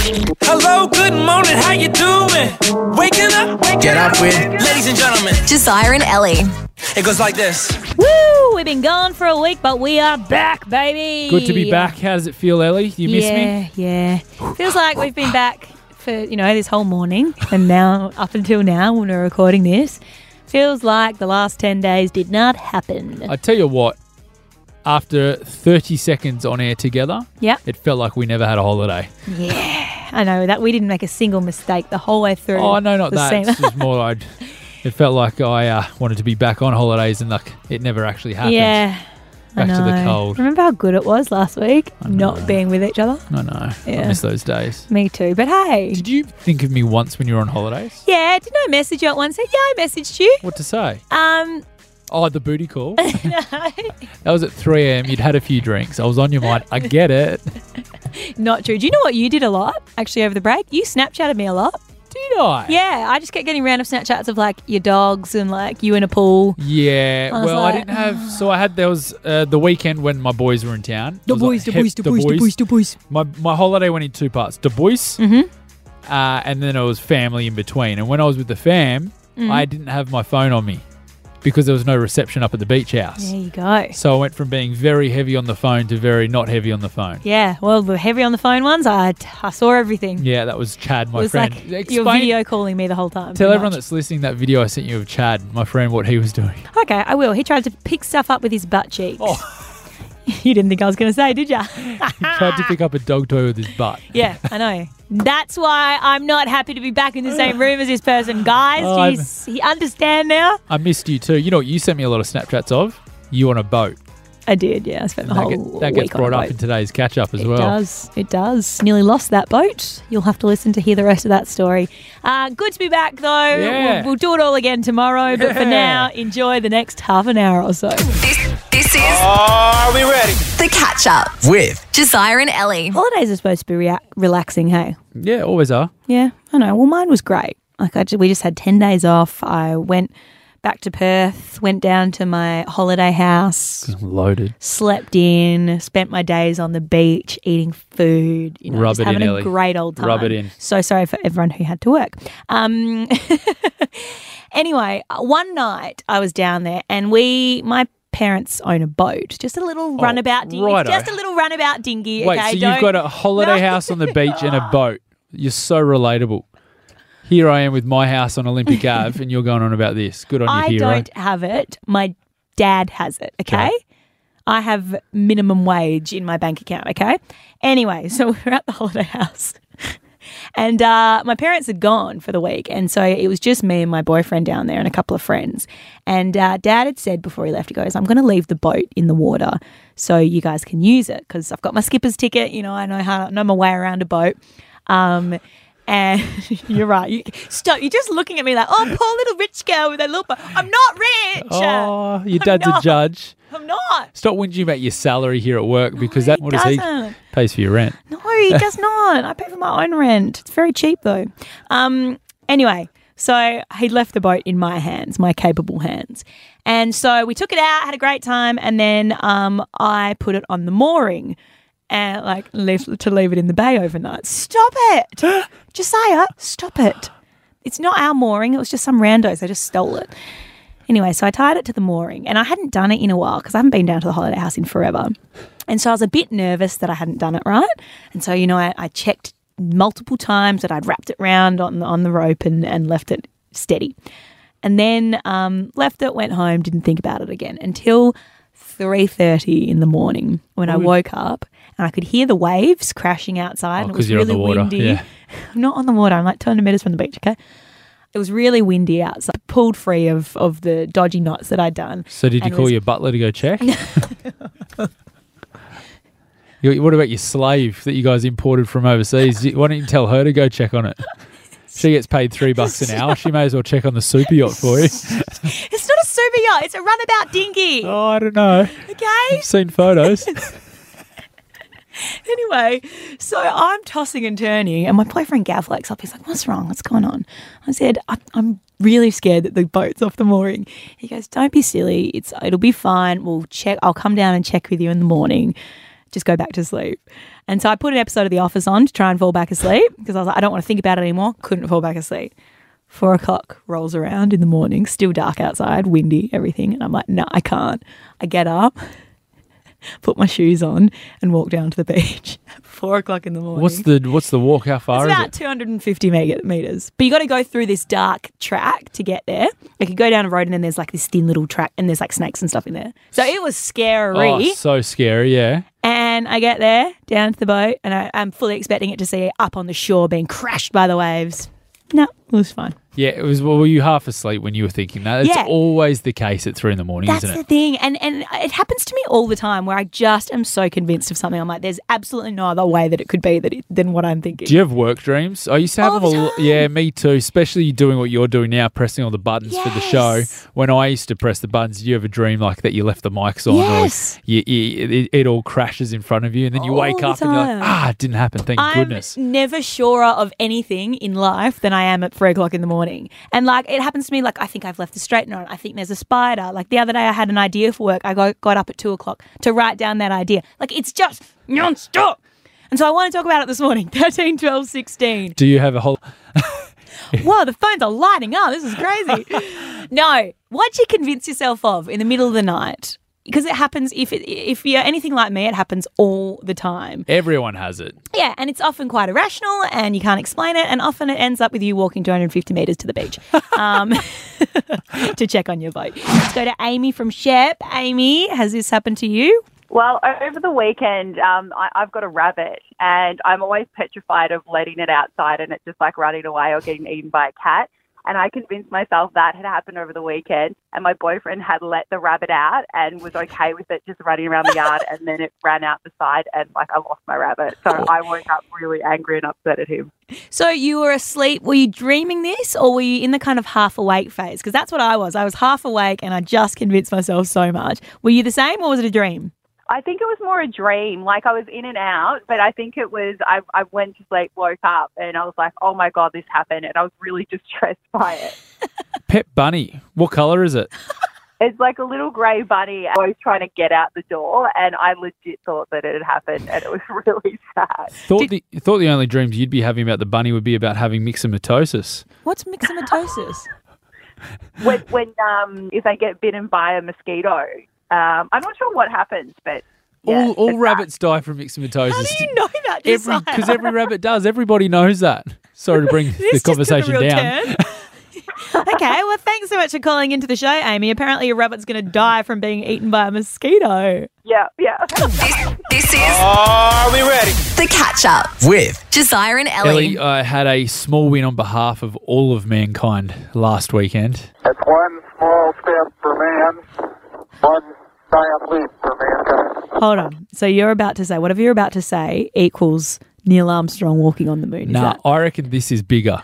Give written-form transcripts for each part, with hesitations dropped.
Hello, good morning, how you doing? Waking up, Get up with ladies and gentlemen. Josiah and Ellie. It goes like this. Woo! We've been gone for a week, but we are back, baby. Good to be back. How does it feel, Ellie? You miss me? Yeah. Feels like we've been back for, this whole morning, and now, up until now, when we're recording this, feels like the last 10 days did not happen. I tell you what, after 30 seconds on air together, Yep. it felt like we never had a holiday. Yeah. I know, that we didn't make a single mistake the whole way through. Oh, no, not the that. scene. It's just more like it felt like I wanted to be back on holidays and like it never actually happened. Yeah. Back I to the know. cold. Remember how good it was last week, I know. not being with each other? I know. Yeah. I miss those days. Me too. But hey. Did you think of me once when you were on holidays? Yeah, didn't I message you at one? Yeah, I messaged you. What to say? No. The booty call. That was at 3 a.m. You'd had a few drinks. I was on your mind. I get it. Not true. Do you know what you did a lot, actually, over the break? You Snapchatted me a lot. Did I? Yeah, I just kept getting random Snapchats of, like, your dogs and, like, you in a pool. Yeah. I was Well, like, I didn't have... So there was the weekend when my boys were in town. The It was boys. My holiday went in two parts. The boys, and then it was family in between. And when I was with the fam, I didn't have my phone on me because there was no reception up at the beach house. There you go. So I went from being very heavy on the phone to very not heavy on the phone. Yeah, well, the heavy on the phone ones, I saw everything. Yeah, that was Chad, It my was friend. like you're video calling me the whole time. Tell pretty everyone much. that's listening that video I sent you of Chad, my friend, what he was doing. Okay, I will. He tried to pick stuff up with his butt cheeks. Oh. You didn't think I was going to say, did you? He tried to pick up a dog toy with his butt. Yeah, I know. That's why I'm not happy to be back in the same room as this person. Guys, do you understand now? I missed you too. You know what you sent me a lot of Snapchats of? You on a boat. I did, yeah. I spent the And whole that week gets on a brought up boat. in today's catch-up as well. It does. Nearly lost that boat. You'll have to listen to hear the rest of that story. Good to be back, though. Yeah. We'll do it all again tomorrow. But for now, enjoy the next half an hour or so. This is Are we ready? The Catch Up. with Josiah and Ellie. Holidays are supposed to be relaxing, hey? Yeah, always are. Yeah, I know. Well, mine was great. We just had 10 days off. I went back to Perth, went down to my holiday house, Loaded. slept in, spent my days on the beach eating food, Rub just it in, having a Ellie. great old time. Rub it in. So sorry for everyone who had to work. Anyway, one night I was down there and my parents own a boat, just a little runabout dinghy. righto. Just a little runabout dinghy. Wait, okay? so you've got a holiday house on the beach and a boat. You're so relatable. Here I am with my house on Olympic Ave and you're going on about this. Good on you, I hero. don't have it. My dad has it, okay? Okay. I have minimum wage in my bank account, okay? Anyway, so we're at the holiday house. And my parents had gone for the week. And so it was just me and my boyfriend down there and a couple of friends. And Dad had said before he left, he goes, I'm going to leave the boat in the water so you guys can use it because I've got my skipper's ticket. I know my way around a boat. And you're right. Stop. You're just looking at me like, oh, poor little rich girl with a little boat. I'm not rich. Oh, your I'm dad's a not. judge. I'm not. Stop whinging about your salary here at work because he what does he doesn't. pays for your rent? No, he does not. I pay for my own rent. It's very cheap though. Anyway, so he left the boat in my hands, my capable hands. And so we took it out, had a great time, and then I put it on the mooring and leave it in the bay overnight. Stop it. Josiah, stop it. It's not our mooring. It was just some randos. They just stole it. Anyway, so I tied it to the mooring and I hadn't done it in a while because I haven't been down to the holiday house in forever. And so I was a bit nervous that I hadn't done it right. And so, I checked multiple times that I'd wrapped it round on the rope and left it steady. And then left it, went home, didn't think about it again until 3:30 in the morning when I woke up and I could hear the waves crashing outside. And it was Because you're really on the water. windy. Yeah. I'm not on the water. I'm like 200 metres from the beach, okay? It was really windy outside. Pulled free of the dodgy knots that I'd done. So did you And call was- your butler to go check? What about your slave that you guys imported from overseas? Why don't you tell her to go check on it? She gets paid $3 an hour. She may as well check on the super yacht for you. It's not a super yacht. It's a runabout dinghy. Oh, I don't know. Okay? I've seen photos. Anyway, so I'm tossing and turning and my boyfriend Gav wakes up. He's like, what's wrong? What's going on? I said, I'm really scared that the boat's off the mooring. He goes, don't be silly. It'll be fine. We'll check. I'll come down and check with you in the morning. Just go back to sleep. And so I put an episode of The Office on to try and fall back asleep because I was like, I don't want to think about it anymore. Couldn't fall back asleep. 4 o'clock rolls around in the morning, still dark outside, windy, everything. And I'm like, no, I can't. I get up, put my shoes on and walk down to the beach at 4 o'clock in the morning. What's the walk? How far It's is about it? 250 meters. But you got to go through this dark track to get there. Like you go down a road and then there's like this thin little track and there's like snakes and stuff in there. So it was scary. Oh, so scary, yeah. And I get there, down to the boat, and I'm fully expecting it to see it up on the shore being crashed by the waves. No, it was fine. Yeah, it was. Well, were you half asleep when you were thinking that? It's Yeah. always the case at 3 in the morning, That's isn't the it? thing. And it happens to me all the time where I just am so convinced of something. I'm like, there's absolutely no other way that it could be than what I'm thinking. Do you have work dreams? I used to have All them. the time. Yeah, me too. Especially doing what you're doing now, pressing all the buttons for the show. Yes. When I used to press the buttons, did you have a dream like that you left the mics on? Yes. Or it all crashes in front of you, and then you All wake the up and you're like, time. it didn't happen. Thank goodness. I'm never surer of anything in life than I am at 3 o'clock in the morning. And like it happens to me, like I think I've left the straightener on. I think there's a spider. Like the other day I had an idea for work. I got up at 2 o'clock to write down that idea. Like it's just non-stop. And so I want to talk about it this morning. 13, 12, 16. Do you have a whole... Whoa, the phones are lighting up. This is crazy. No. What'd you convince yourself of in the middle of the night? Because it happens, if you're anything like me, it happens all the time. Everyone has it. Yeah, and it's often quite irrational and you can't explain it, and often it ends up with you walking 250 metres to the beach to check on your boat. Let's go to Amy from Shep. Amy, has this happened to you? Well, over the weekend, I've got a rabbit, and I'm always petrified of letting it outside and it just like running away or getting eaten by a cat. And I convinced myself that had happened over the weekend, and my boyfriend had let the rabbit out and was okay with it just running around the yard, and then it ran out the side and like I lost my rabbit. So I woke up really angry and upset at him. So you were asleep. Were you dreaming this, or were you in the kind of half awake phase? Because that's what I was. I was half awake and I just convinced myself so much. Were you the same, or was it a dream? I think it was more a dream. Like I was in and out, but I think it was, I went to sleep, woke up, and I was like, oh my God, this happened. And I was really distressed by it. Pet bunny. What colour is it? It's like a little grey bunny. I was trying to get out the door, and I legit thought that it had happened, and it was really sad. Thought the only dreams you'd be having about the bunny would be about having myxomatosis. What's myxomatosis? When if they get bitten by a mosquito, I'm not sure what happens, but yeah, All it's rabbit die from myxomatosis. How do you know that? Josiah? Because every rabbit does. Everybody knows that. Sorry to bring the This just took a conversation real down. turn. Okay, well, thanks so much for calling into the show, Amy. Apparently, your rabbit's going to die from being eaten by a mosquito. yeah. This is Are we ready? The Catch Up. With Josiah and Ellie. Ellie, I had a small win on behalf of all of mankind last weekend. It's one small step for man, one giant leap for mankind. Hold on. So you're about to say, whatever you're about to say equals Neil Armstrong walking on the moon. Is Nah, that? I reckon this is bigger.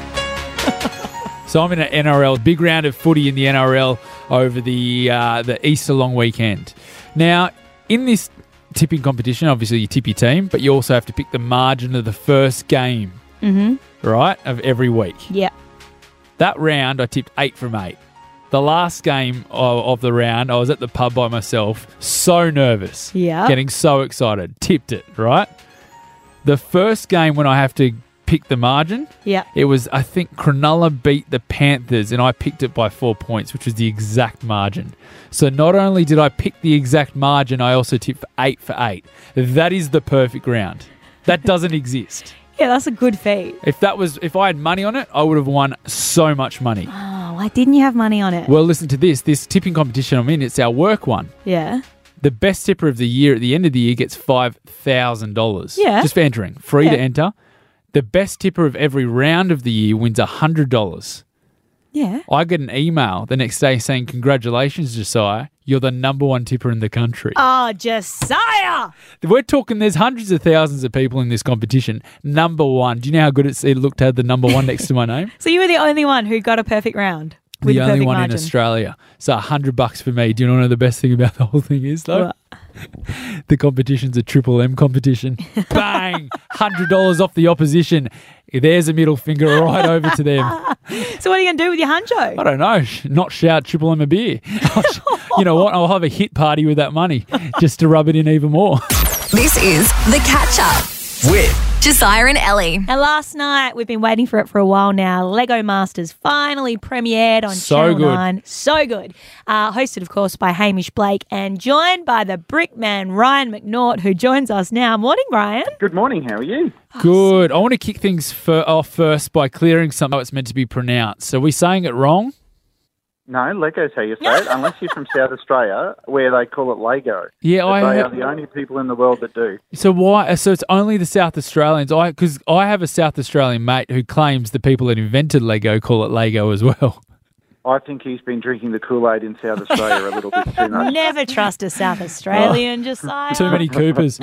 So I'm in an NRL, big round of footy in the NRL over the Easter long weekend. Now, in this tipping competition, obviously you tip your team, but you also have to pick the margin of the first game, right, of every week. Yeah. That round, I tipped 8 from 8. The last game of the round, I was at the pub by myself, so nervous, Yeah. getting so excited, tipped it, right? The first game when I have to pick the margin, Yeah. it was, I think, Cronulla beat the Panthers and I picked it by 4 points, which was the exact margin. So not only did I pick the exact margin, I also tipped 8 for 8. That is the perfect round. That doesn't exist. Yeah, that's a good feat. If I had money on it, I would have won so much money. Oh, why didn't you have money on it? Well, listen to this. This tipping competition I'm in, it's our work one. Yeah. The best tipper of the year at the end of the year gets $5,000. Yeah. Just for entering. Free to Yeah. enter. The best tipper of every round of the year wins $100. Yeah. I get an email the next day saying, congratulations, Josiah. You're the number one tipper in the country. Oh, Josiah! We're talking there's hundreds of thousands of people in this competition. Number one. Do you know how good it looked to have the number one next to my name? So you were the only one who got a perfect round. With The a only perfect one margin. in Australia. So $100 for me. Do you know the best thing about the whole thing is, though? What? The competition's a Triple M competition. Bang! $100 off the opposition. There's a middle finger right over to them. So what are you going to do with your huncho? I don't know. Not shout Triple M a beer. You know what? I'll have a hit party with that money just to rub it in even more. This is The Catch Up With Josiah and Ellie. Now, last night, we've been waiting for it for a while now. Lego Masters finally premiered on So Channel good. 9. So good. Hosted, of course, by Hamish Blake and joined by the brick man, Ryan McNaught, who joins us now. Morning, Ryan. Good morning. How are you? Good. I want to kick things off first by clearing something it's meant to be pronounced. Are we saying it wrong? No, Lego's how you say it, unless you're from South Australia, where they call it Lego. Yeah, But they are the only people in the world that do. So why? So it's only the South Australians. Because I have a South Australian mate who claims the people that invented Lego call it Lego as well. I think he's been drinking the Kool-Aid in South Australia a little bit too much. Never trust a South Australian, Josiah. Too many Coopers.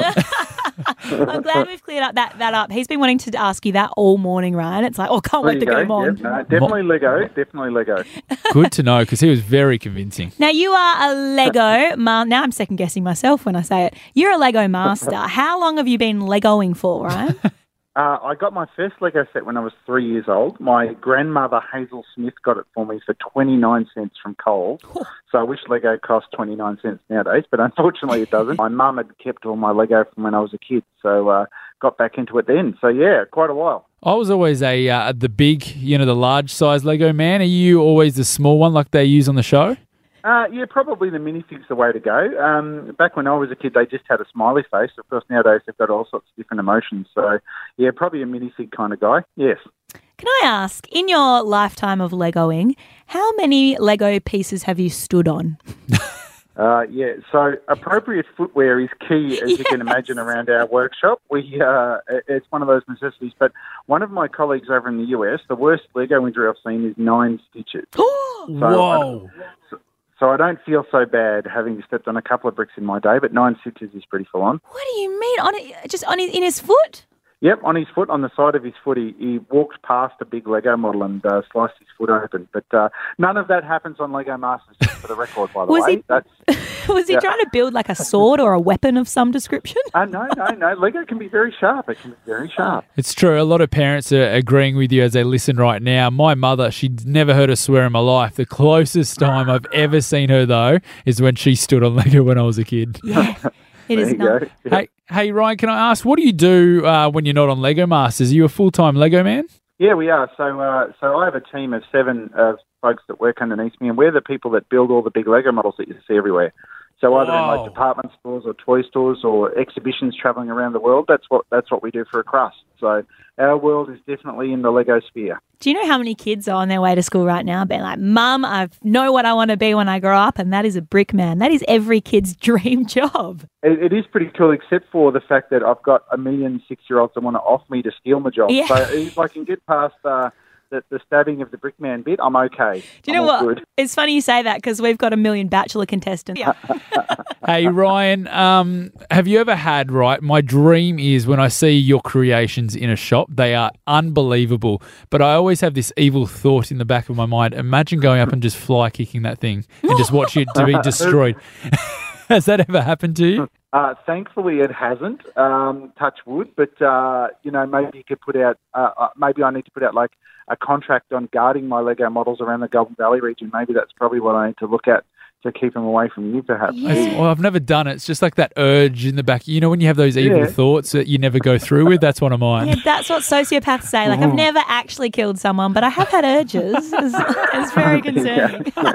I'm glad we've cleared up that up. He's been wanting to ask you that all morning, Ryan. It's like, can't There wait to you get go. him on. Yep, no, definitely Lego. Definitely Lego. Good to know because he was very convincing. Now, you are a Lego now I'm second-guessing myself when I say it. You're a Lego master. How long have you been Legoing for, Ryan? I got my first Lego set when I was 3 years old. My grandmother, Hazel Smith, got it for me for 29 cents from Coles. So I wish Lego cost 29 cents nowadays, but unfortunately it doesn't. My mum had kept all my Lego from when I was a kid, so got back into it then. So, yeah, quite a while. I was always the big, the large size Lego man. Are you always the small one like they use on the show? Yeah, probably the minifig's the way to go. Back when I was a kid, they just had a smiley face. Of course, nowadays they've got all sorts of different emotions. So, yeah, probably a minifig kind of guy, yes. Can I ask, in your lifetime of Legoing, how many Lego pieces have you stood on? Yeah, so appropriate footwear is key, as you can imagine, around our workshop. It's one of those necessities. But one of my colleagues over in the US, the worst Lego injury I've seen is 9 stitches. Whoa. So I don't feel so bad having stepped on a couple of bricks in my day, but 9 stitches is pretty full on. What do you mean? In his foot? Yep, on his foot, on the side of his foot, he walked past a big Lego model and sliced his foot open. But none of that happens on Lego Masters, just for the record, by the way. Was he trying to build like a sword or a weapon of some description? No. Lego can be very sharp. It can be very sharp. It's true. A lot of parents are agreeing with you as they listen right now. My mother, she'd never heard a swear in my life. The closest time I've ever seen her, though, is when she stood on Lego when I was a kid. Yeah, it is not. Hey, Ryan, can I ask, what do you do when you're not on Lego Masters? Are you a full-time Lego man? Yeah, we are. So I have a team of 7 folks that work underneath me, and we're the people that build all the big Lego models that you see everywhere. So either in like department stores or toy stores or exhibitions travelling around the world, that's what we do for a crust. So our world is definitely in the Lego sphere. Do you know how many kids are on their way to school right now being like, Mum, I know what I want to be when I grow up, and that is a brick man. That is every kid's dream job. It is pretty cool, except for the fact that I've got a million 6-year-olds that want to off me to steal my job. Yeah. So if I can get past the stabbing of the brickman bit, I'm okay. Do you know what? Good. It's funny you say that because we've got a million Bachelor contestants. Yeah. Hey, Ryan, have you ever had, my dream is when I see your creations in a shop, they are unbelievable. But I always have this evil thought in the back of my mind. Imagine going up and just fly kicking that thing and just watch it to be destroyed. Has that ever happened to you? Thankfully, it hasn't. Touch wood, but maybe you could put out. Maybe I need to put out like a contract on guarding my Lego models around the Golden Valley region. Maybe that's probably what I need to look at to keep them away from you, perhaps. Well, I've never done it. It's just like that urge in the back. You know when you have those evil thoughts that you never go through with? That's one of mine. Yeah, that's what sociopaths say. Like, I've never actually killed someone, but I have had urges. It's very concerning. All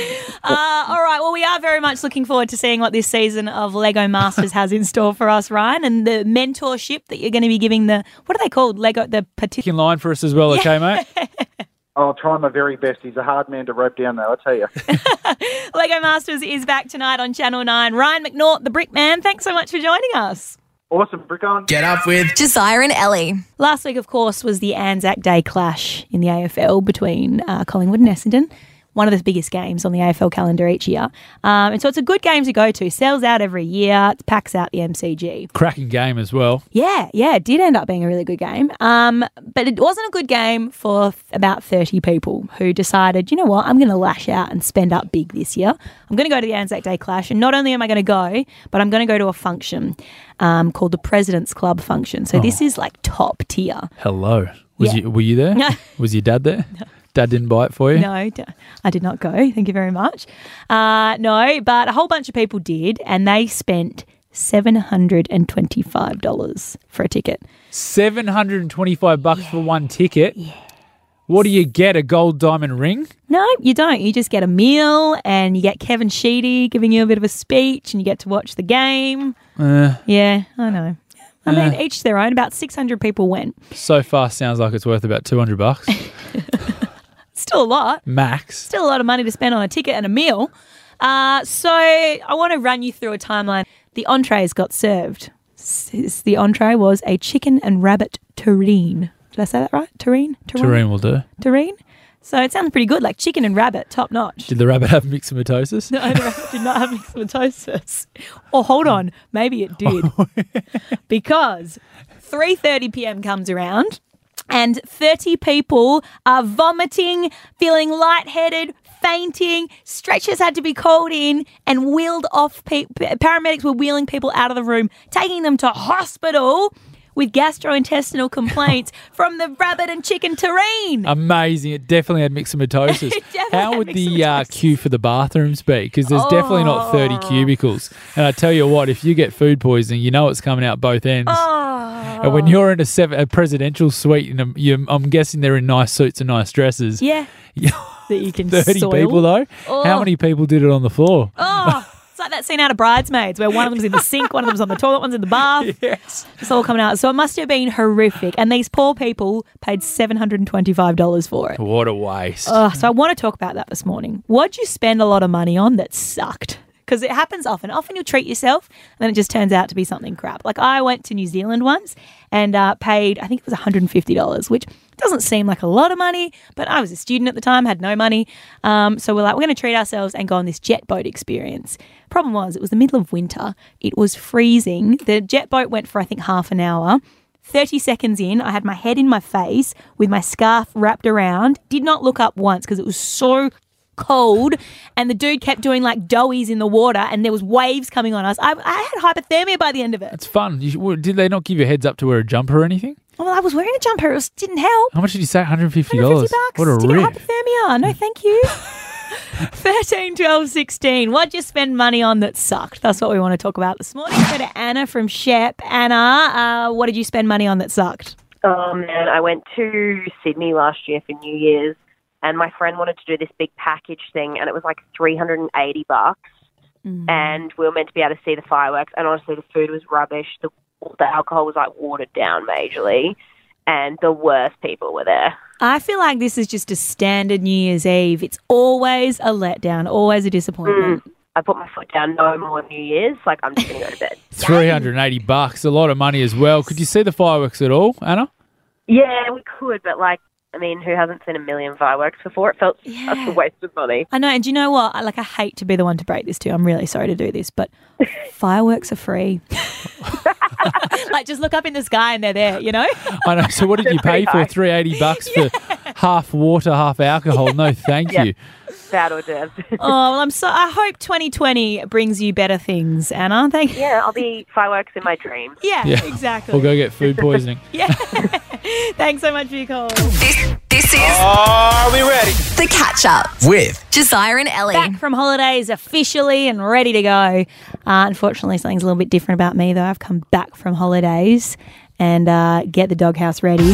right, well, we are very much looking forward to seeing what this season of Lego Masters has in store for us, Ryan, and the mentorship that you're going to be giving what are they called? In line for us as well, okay, mate? I'll try my very best. He's a hard man to rope down, though, I tell you. Lego Masters is back tonight on Channel 9. Ryan McNaught, the Brick Man, thanks so much for joining us. Awesome, brick on. Get up with Josiah and Ellie. Last week, of course, was the Anzac Day clash in the AFL between Collingwood and Essendon. One of the biggest games on the AFL calendar each year. And so it's a good game to go to. Sells out every year. It packs out the MCG. Cracking game as well. Yeah, it did end up being a really good game. But it wasn't a good game for about 30 people who decided, you know what, I'm going to lash out and spend up big this year. I'm going to go to the Anzac Day clash. And not only am I going to go, but I'm going to go to a function called the President's Club function. So this is like top tier. Hello. Were you there? Was your dad there? No. Dad didn't buy it for you? No, I did not go. Thank you very much. No, but a whole bunch of people did, and they spent $725 for a ticket. $725 for one ticket? Yeah. What do you get, a gold diamond ring? No, you don't. You just get a meal and you get Kevin Sheedy giving you a bit of a speech and you get to watch the game. Yeah, I know. I mean, each their own. About 600 people went. So far sounds like it's worth about $200. Still a lot. Max. Still a lot of money to spend on a ticket and a meal. So I want to run you through a timeline. The entrees got served. The entree was a chicken and rabbit terrine. Did I say that right? Terrine? Terrine will do. Terrine? So it sounds pretty good, like chicken and rabbit, top notch. Did the rabbit have myxomatosis? No, the rabbit did not have myxomatosis. Oh, hold on. Maybe it did. Because 3:30 p.m. comes around and 30 people are vomiting, feeling lightheaded, fainting. Stretchers had to be called in and wheeled off. Paramedics were wheeling people out of the room, taking them to hospital with gastrointestinal complaints from the rabbit and chicken terrine. Amazing. It definitely had myxomatosis. How would the queue for the bathrooms be? Because there's definitely not 30 cubicles. And I tell you what, if you get food poisoning, you know it's coming out both ends. And when you're in a presidential suite, I'm guessing they're in nice suits and nice dresses. Yeah. That you can 30 soil. people, though? How many people did it on the floor? It's like that scene out of Bridesmaids where one of them's in the sink, one of them's on the toilet, one's in the bath. Yes. It's all coming out. So it must have been horrific. And these poor people paid $725 for it. What a waste. So I want to talk about that this morning. What'd you spend a lot of money on that sucked? Because it happens often. Often you'll treat yourself and then it just turns out to be something crap. Like I went to New Zealand once and paid, I think it was $150, which doesn't seem like a lot of money, but I was a student at the time, had no money. So we're like, we're going to treat ourselves and go on this jet boat experience. Problem was, it was the middle of winter. It was freezing. The jet boat went for, I think, half an hour. 30 seconds in, I had my head in my face with my scarf wrapped around. Did not look up once because it was so cold, and the dude kept doing like doughies in the water and there was waves coming on us. I had hypothermia by the end of it. It's fun. Did they not give you a heads up to wear a jumper or anything? Well, I was wearing a jumper. It didn't help. How much did you say? $150? $150 What a to rip. get hypothermia. No, thank you. 13, 12, 16. What'd you spend money on that sucked? That's what we want to talk about this morning. Go to Anna from Shep. Anna, what did you spend money on that sucked? Oh, man, I went to Sydney last year for New Year's. And my friend wanted to do this big package thing, and it was like $380. And we were meant to be able to see the fireworks. And honestly, the food was rubbish. The alcohol was like watered down majorly, and the worst people were there. I feel like this is just a standard New Year's Eve. It's always a letdown, always a disappointment. I put my foot down. No more New Year's. Like I'm just going to go to bed. $380, a lot of money as well. Could you see the fireworks at all, Anna? Yeah, we could, but like, I mean, who hasn't seen a million fireworks before? It felt such a waste of money. I know, and do you know what? I hate to be the one to break this to you. I'm really sorry to do this, but fireworks are free. Like, just look up in the sky and they're there, you know? I know. So what did you pay for? $380 for half water, half alcohol? No, thank you. Bad or dead. Well, I hope 2020 brings you better things, Anna. Thank you. Yeah, I'll be fireworks in my dreams. Yeah, exactly. We'll go get food poisoning. Yeah. Thanks so much for your call. This is Are we ready? The Catch Up with Josiah and Ellie. Back from holidays officially and ready to go. Unfortunately, something's a little bit different about me, though. I've come back from holidays and get the doghouse ready.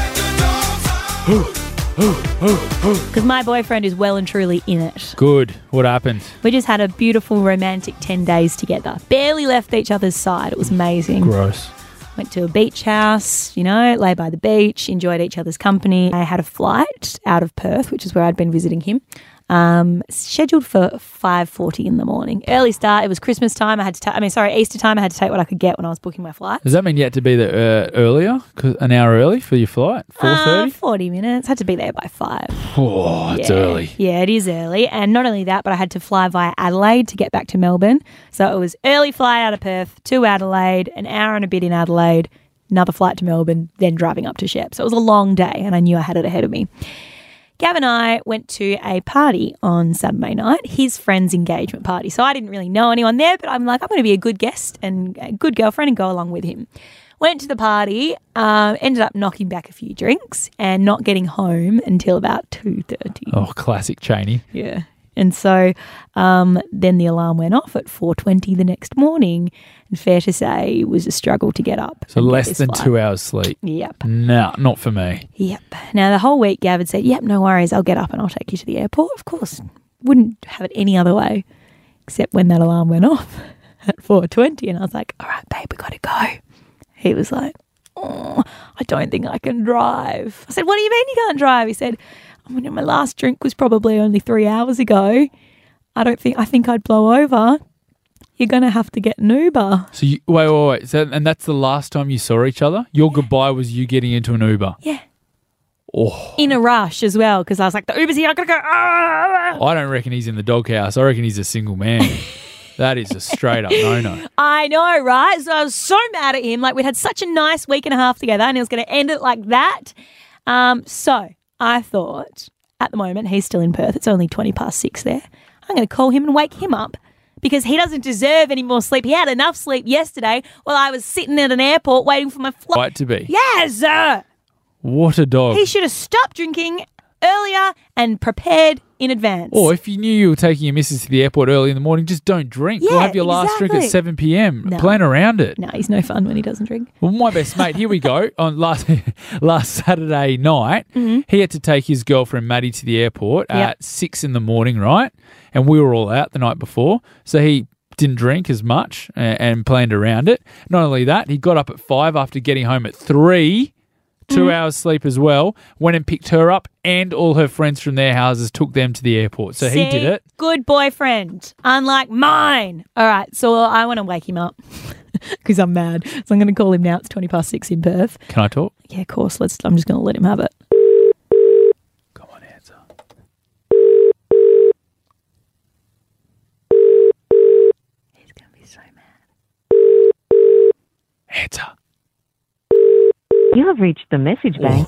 Because my boyfriend is well and truly in it. Good. What happened? We just had a beautiful romantic 10 days together. Barely left each other's side. It was amazing. Gross. Went to a beach house, lay by the beach, enjoyed each other's company. I had a flight out of Perth, which is where I'd been visiting him, scheduled for 5:40 in the morning. Early start. It was Christmas time. Easter time. I had to take what I could get when I was booking my flight. Does that mean you had to be there earlier, an hour early for your flight? 4:30? 40 minutes. Had to be there by 5. Oh, it's early. Yeah, it is early. And not only that, but I had to fly via Adelaide to get back to Melbourne. So it was early flight out of Perth to Adelaide, an hour and a bit in Adelaide, another flight to Melbourne, then driving up to Shep. So it was a long day and I knew I had it ahead of me. Gav and I went to a party on Saturday night, his friend's engagement party. So I didn't really know anyone there, but I'm like, I'm going to be a good guest and a good girlfriend and go along with him. Went to the party, ended up knocking back a few drinks and not getting home until about 2:30. Oh, classic Cheney. Yeah. And so then the alarm went off at 4:20 the next morning. And fair to say, it was a struggle to get up. So and get less this than flight. 2 hours sleep. Yep. No, not for me. Yep. Now, the whole week, Gav had said, yep, no worries, I'll get up and I'll take you to the airport. Of course, wouldn't have it any other way, except when that alarm went off at 4:20. And I was like, all right, babe, we got to go. He was like, oh, I don't think I can drive. I said, what do you mean you can't drive? He said, my last drink was probably only 3 hours ago. I think I'd blow over. You're going to have to get an Uber. So wait. So, and that's the last time you saw each other? Your goodbye was you getting into an Uber? Yeah. Oh. In a rush as well, because I was like, the Uber's here, I got to go. Ah! I don't reckon he's in the doghouse. I reckon he's a single man. That is a straight up no-no. I know, right? So I was so mad at him. Like, we'd had such a nice week and a half together and he was going to end it like that. So I thought, at the moment, he's still in Perth. It's only 6:20 there. I'm going to call him and wake him up because he doesn't deserve any more sleep. He had enough sleep yesterday while I was sitting at an airport waiting for my flight. Right to be. Yes! What a dog. He should have stopped drinking earlier and prepared in advance. Or if you knew you were taking your missus to the airport early in the morning, just don't drink. Yeah, Or have your last drink at exactly. 7 p.m. No. Plan around it. No, he's no fun when he doesn't drink. Well, my best mate, here we go. On last Saturday night, Mm-hmm. he had to take his girlfriend Maddie to the airport Yep. at 6 in the morning, right? And we were all out the night before. So he didn't drink as much and planned around it. Not only that, he got up at 5 after getting home at 3. 2 hours sleep as well, went and picked her up and all her friends from their houses, took them to the airport. So he did it. Good boyfriend, unlike mine. All right, so I want to wake him up because I'm mad. So I'm going to call him now. It's 6:20 in Perth. Can I talk? Yeah, of course. I'm just going to let him have it. Come on, answer. He's going to be so mad. Answer. You have reached the message bank.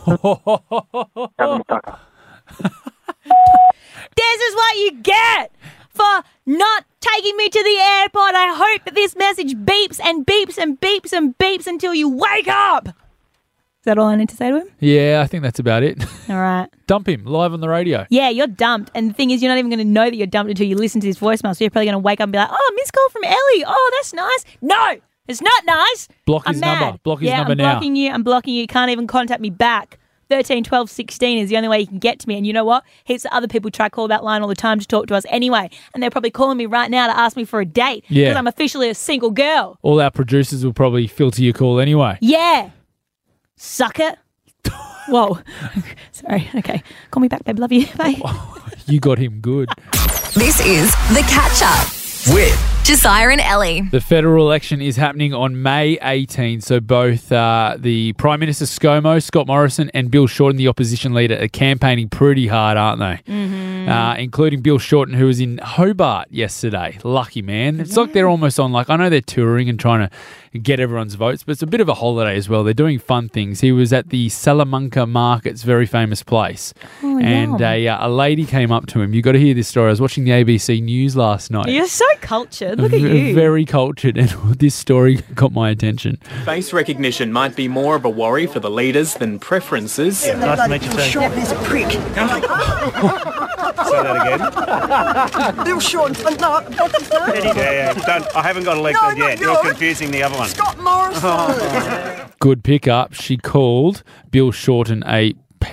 This is what you get for not taking me to the airport. I hope that this message beeps and beeps and beeps and beeps until you wake up. Is that all I need to say to him? Yeah, I think that's about it. All right. Dump him live on the radio. Yeah, you're dumped. And the thing is, you're not even going to know that you're dumped until you listen to his voicemail. So you're probably going to wake up and be like, oh, missed call from Ellie. Oh, that's nice. No, it's not nice. Block I'm his mad. number. Block his number I'm now. blocking you. I'm blocking you. You can't even contact me back. 13, 12, 16 is the only way you can get to me. And you know what? Heaps of other people try to call that line all the time to talk to us anyway. And they're probably calling me right now to ask me for a date. Yeah. Because I'm officially a single girl. All our producers will probably filter your call anyway. Yeah. Sucker. Whoa. Sorry. Okay. Call me back, babe. Love you. Bye. You got him good. This is The Catch Up with Josiah and Ellie. The federal election is happening on May 18, so both the Prime Minister ScoMo, Scott Morrison, and Bill Shorten, the opposition leader, are campaigning pretty hard, aren't they? Mm-hmm. Including Bill Shorten, who was in Hobart yesterday. Lucky man. It's like they're almost on, I know they're touring and trying to get everyone's votes, but it's a bit of a holiday as well. They're doing fun things. He was at the Salamanca Market's very famous place, and a lady came up to him. You got to hear this story. I was watching the ABC News last night. You're so cultured. Look at you. Very cultured, and this story got my attention. Face recognition might be more of a worry for the leaders than preferences. Yeah, nice to meet you too. Shorten is a prick. Say that again. Bill Shorten. No, Yeah. I haven't got elected yet. You're confusing the other one. Scott Morrison. Good pickup. She called Bill Shorten a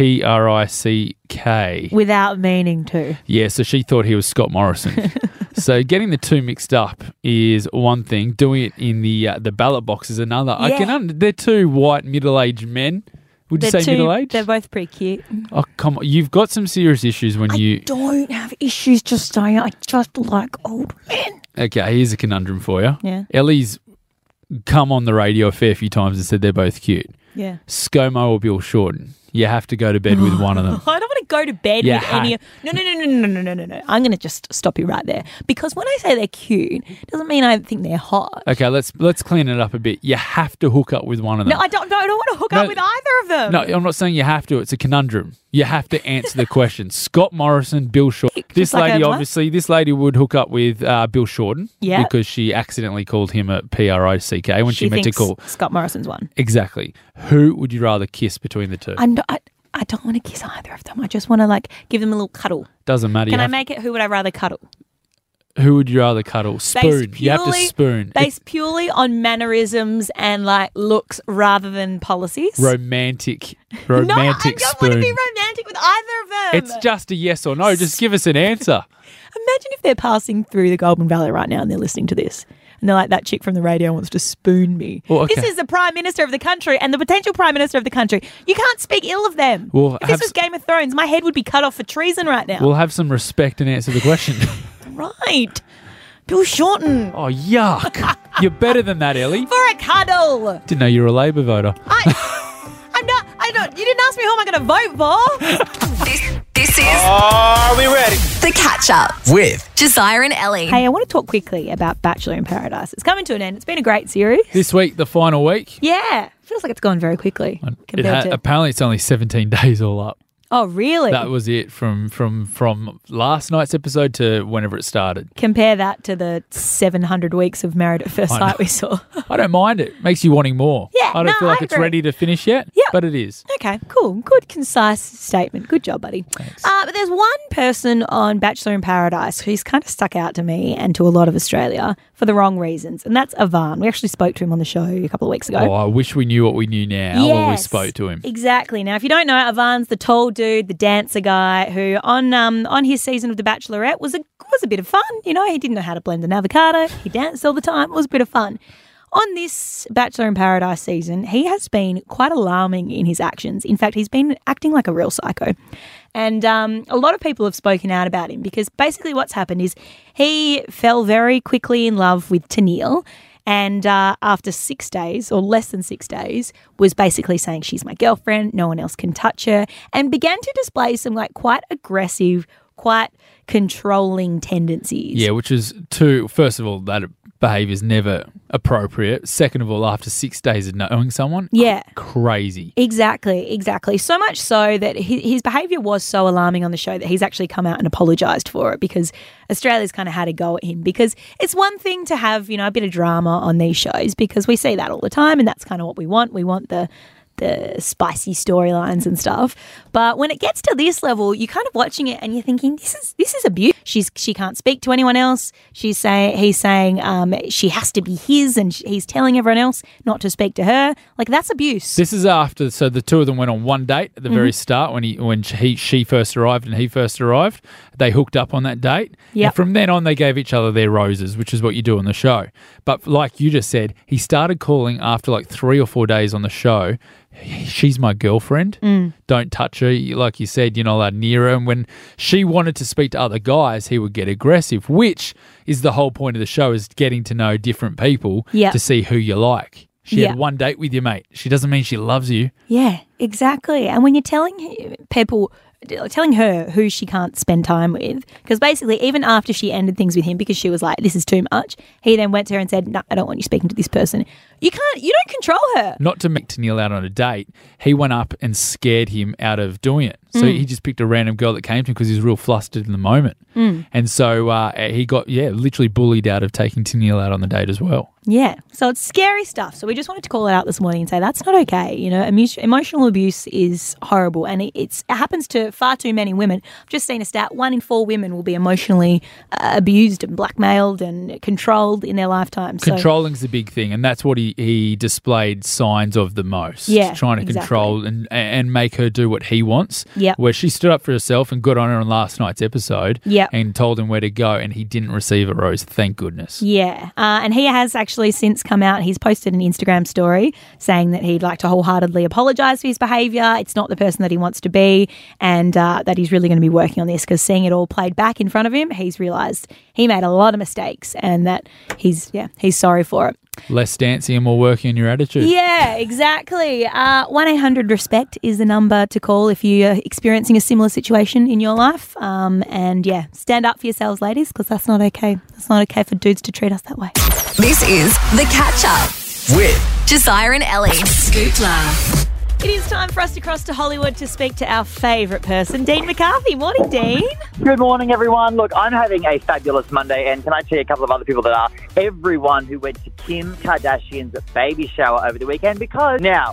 PRICK. Without meaning to. Yeah, so she thought he was Scott Morrison. So getting the two mixed up is one thing. Doing it in the ballot box is another. Yeah. They're two white middle-aged men. Would you say middle-aged? They're both pretty cute. Oh, come on. You've got some serious issues when you... I don't have issues, just saying. I just like old men. Okay, here's a conundrum for you. Yeah. Ellie's come on the radio a fair few times and said they're both cute. Yeah. ScoMo or Bill Shorten. You have to go to bed with one of them. I don't want to go to bed Yeah, with any. No. I'm going to just stop you right there. Because when I say they're cute, it doesn't mean I think they're hot. Okay, let's clean it up a bit. You have to hook up with one of them. No, I don't want to hook up with either of them. No, I'm not saying you have to. It's a conundrum. You have to answer the question. Scott Morrison, Bill Shorten. This lady would hook up with Bill Shorten because she accidentally called him a PRICK when she meant to call Scott Morrison's one. Exactly. Who would you rather kiss between the two? I don't want to kiss either of them. I just want to like give them a little cuddle. Doesn't matter. Can I make it? Who would I rather cuddle? Who would you rather cuddle? Spoon. You have to spoon. Based purely on mannerisms and like looks rather than policies. Romantic No, I don't spoon. want to be romantic with either of them. It's just a yes or no. Just give us an answer. Imagine if they're passing through the Goulburn Valley right now and they're listening to this. And they're like, that chick from the radio wants to spoon me. Well, okay. This is the Prime Minister of the country and the potential Prime Minister of the country. You can't speak ill of them. Well, if this was Game of Thrones, my head would be cut off for treason right now. We'll have some respect and answer the question. Right. Bill Shorten. Oh, yuck. You're better than that, Ellie. For a cuddle. Didn't know you were a Labor voter. I don't. You didn't ask me who am I going to vote for. This is Are we ready? The Catch Up with Josiah and Ellie. Hey, I want to talk quickly about Bachelor in Paradise. It's coming to an end. It's been a great series. This week, the final week. Yeah. Feels like it's gone very quickly. Apparently, it's only 17 days all up. Oh, really? That was it from last night's episode to whenever it started. Compare that to the 700 weeks of Married at First Sight we saw. I don't mind it. Makes you wanting more. Yeah, I don't feel like it's agree. ready to finish yet, but it is. Okay, cool. Good, concise statement. Good job, buddy. Thanks. But there's one person on Bachelor in Paradise who's kind of stuck out to me and to a lot of Australia for the wrong reasons, and that's Ivan. We actually spoke to him on the show a couple of weeks ago. Oh, I wish we knew what we knew now when we spoke to him. Exactly. Now, if you don't know, Ivan's the tall dude, the dancer guy who on his season of The Bachelorette was a bit of fun. You know, he didn't know how to blend an avocado. He danced all the time. It was a bit of fun. On this Bachelor in Paradise season, he has been quite alarming in his actions. In fact, he's been acting like a real psycho. And a lot of people have spoken out about him because basically what's happened is he fell very quickly in love with Tennille. And after 6 days, or less than 6 days, was basically saying, she's my girlfriend, no one else can touch her, and began to display some like quite aggressive, quite controlling tendencies. Yeah, which is first of all, that behaviour is never appropriate. Second of all, after 6 days of knowing someone, crazy. Exactly. So much so that his behaviour was so alarming on the show that he's actually come out and apologised for it because Australia's kind of had a go at him because it's one thing to have, you know, a bit of drama on these shows because we see that all the time and that's kind of what we want. We want the spicy storylines and stuff. But when it gets to this level, you're kind of watching it and you're thinking, this is abuse. She can't speak to anyone else. He's saying she has to be his and he's telling everyone else not to speak to her. Like, that's abuse. This is after, so the two of them went on one date at the very start when she first arrived and he first arrived. They hooked up on that date. Yep. And from then on, they gave each other their roses, which is what you do on the show. But like you just said, he started calling after like 3 or 4 days on the show, she's my girlfriend. Don't touch her. Like you said, you're not allowed near her. And when she wanted to speak to other guys, he would get aggressive, which is the whole point of the show, is getting to know different people to see who you like. She had one date with you, mate. She doesn't mean she loves you. Yeah, exactly. And when you're telling her who she can't spend time with, because basically even after she ended things with him because she was like, this is too much, he then went to her and said, no, I don't want you speaking to this person. You don't control her. Not to make Tennille out on a date, he went up and scared him out of doing it. So he just picked a random girl that came to him because he was real flustered in the moment. And so he got, literally bullied out of taking Tennille out on the date as well. Yeah, so it's scary stuff. So we just wanted to call it out this morning and say that's not okay. You know, emotional abuse is horrible and it happens to far too many women. I've just seen a stat, 1 in 4 women will be emotionally abused and blackmailed and controlled in their lifetime. Controlling's the big thing, and that's what he displayed signs of the most. Yeah, trying to control and make her do what he wants. Yep. Where she stood up for herself and got on her on last night's episode. Yep. And told him where to go, and he didn't receive a rose. Thank goodness. Yeah, and he has actually since come out. He's posted an Instagram story saying that he'd like to wholeheartedly apologise for his behaviour. It's not the person that he wants to be, and that he's really going to be working on this because seeing it all played back in front of him, he's realised he made a lot of mistakes and that he's sorry for it. Less dancing and more working on your attitude. Yeah, exactly. 1-800-RESPECT is the number to call if you're experiencing a similar situation in your life. And stand up for yourselves, ladies, because that's not okay. It's not okay for dudes to treat us that way. This is The Catch Up with Josiah and Ellie. Scoopla. It is time for us to cross to Hollywood to speak to our favourite person, Dean McCarthy. Morning, Dean. Good morning, everyone. Look, I'm having a fabulous Monday, and can I tell you a couple of other people that are? Everyone who went to Kim Kardashian's baby shower over the weekend, because now,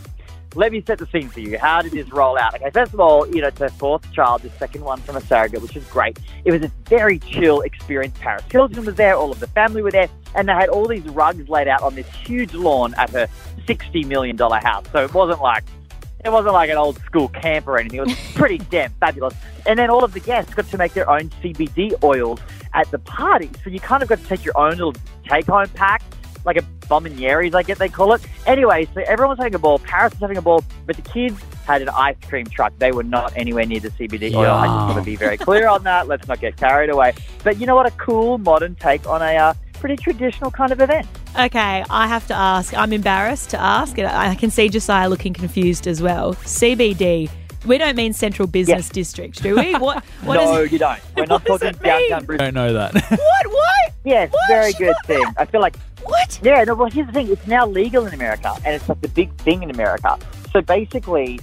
let me set the scene for you. How did this roll out? Okay, first of all, it's her fourth child, the second one from a surrogate, which is great. It was a very chill experience. Paris Hilton was there, all of the family were there, and they had all these rugs laid out on this huge lawn at her $60 million house. So it wasn't like an old school camp or anything. It was pretty damn fabulous. And then all of the guests got to make their own CBD oils at the party. So you kind of got to take your own little take-home pack, like a bombinieres, I guess they call it. Anyway, so everyone was having a ball. Paris was having a ball, but the kids had an ice cream truck. They were not anywhere near the CBD oil. I just want to be very clear on that. Let's not get carried away. But you know what? A cool, modern take on a pretty traditional kind of event. Okay, I have to ask. I'm embarrassed to ask. And I can see Josiah looking confused as well. CBD. We don't mean Central Business District, do we? What no, you don't. We're not talking downtown Brisbane. I don't know that. What? Yes, What? very good thing. I feel like... What? Yeah, no, well, here's the thing. It's now legal in America, and it's like the big thing in America. So basically,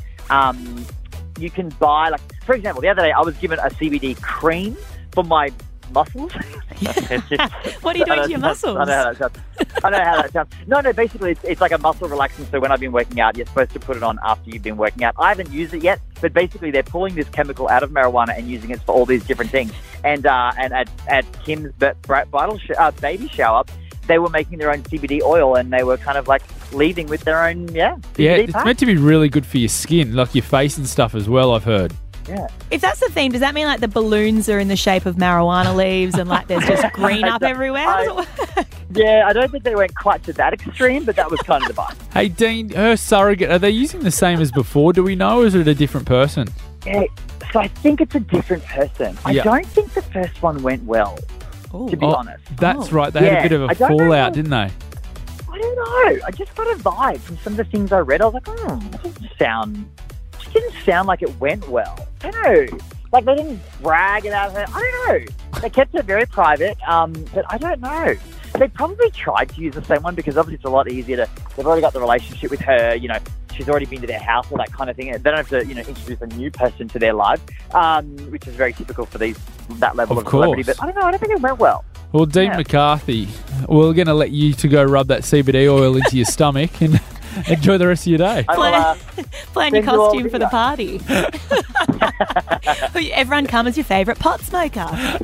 you can buy, like, for example, the other day I was given a CBD cream for my muscles. What are you doing to your muscles? I know how that sounds. No, basically it's like a muscle relaxant. So when I've been working out, you're supposed to put it on after you've been working out. I haven't used it yet, but basically they're pulling this chemical out of marijuana and using it for all these different things. And at Kim's baby shower, they were making their own CBD oil, and they were kind of like leaving with their own CBD it's pack. meant to be really good for your skin, like your face and stuff as well, I've heard. Yeah. If that's the theme, does that mean like the balloons are in the shape of marijuana leaves and like there's just green up everywhere? How does it work? Yeah, I don't think they went quite to that extreme, but that was kind of the vibe. Hey, Dean, her surrogate, are they using the same as before, do we know, or is it a different person? Yeah, so I think it's a different person. I don't think the first one went well, to be honest. That's right. They had a bit of a fallout, didn't they? I don't know. I just got a vibe from some of the things I read. I was like, that didn't sound like it went well. I don't know. Like, they didn't brag about her. I don't know. They kept it very private, but I don't know. They probably tried to use the same one because obviously it's a lot easier to... They've already got the relationship with her, she's already been to their house, all that kind of thing. They don't have to, introduce a new person to their lives, which is very typical for that level of celebrity. But I don't know. I don't think it went well. Well, Dean McCarthy, we're going to let you to go rub that CBD oil into your stomach and enjoy the rest of your day. Plan your costume for the party. Everyone come as your favourite pot smoker.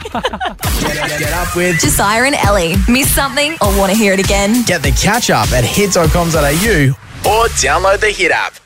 Get up with Josiah and Ellie. Miss something or want to hear it again? Get the catch up at hits.com.au or download the Hit app.